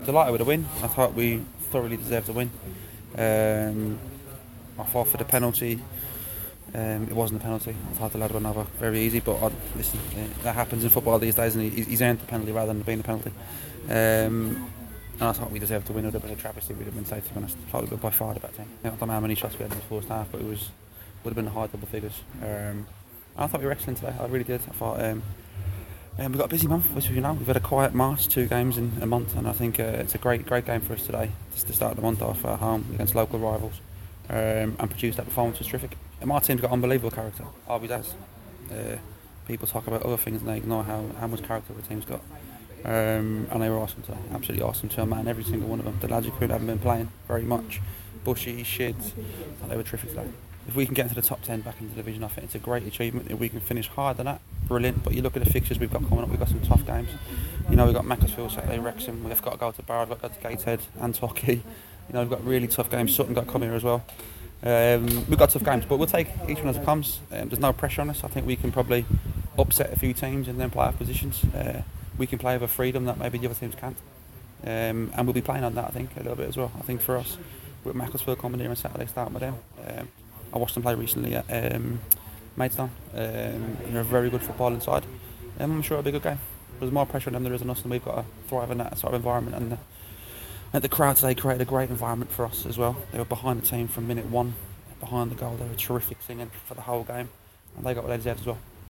Delighted with the win. I thought we thoroughly deserved the win. I fought for the penalty. It wasn't a penalty. I thought the lad went over very easy, but listen, that happens in football these days, and he's earned the penalty rather than being a penalty. And I thought we deserved to win. It would have been a travesty. We'd have been safe, to be honest. I thought we were by far the better team. I don't know how many shots we had in the first half, but would have been high double figures. I thought we were excellent today. I really did. I thought. We've got a busy month, as you know. We've had a quiet March, 2 games in a month, and I think it's a great game for us today. Just to start the month off at home against local rivals, and produce that performance was terrific. And my team's got unbelievable character. Always has. People talk about other things and they ignore how much character the team's got. And they were awesome today, absolutely awesome to a man, every single one of them. The lads who haven't been playing very much, Bushy, Shids, they were terrific today. If we can get into the top 10 back into the division, I think it's a great achievement. If we can finish higher than that, brilliant. But you look at the fixtures we've got coming up, we've got some tough games. You know, we've got Macclesfield, Saturday, Wrexham, we've got to go to Barrow, we've got to go to Gateshead and Torquay. You know, we've got really tough games. Sutton got to come here as well. We've got tough games, but we'll take each one as it comes. There's no pressure on us. I think we can probably upset a few teams and then play our positions. We can play with a freedom that maybe the other teams can't. And we'll be playing on that, I think, a little bit as well. I think for us, with Macclesfield coming here on Saturday, starting with them. I watched them play recently at Maidstone. They're a very good football inside. I'm sure it'll be a good game. There's more pressure on them than there is on us, and we've got to thrive in that sort of environment. And the crowd today created a great environment for us as well. They were behind the team from minute 1, behind the goal. They were terrific singing for the whole game, and they got what they deserved as well.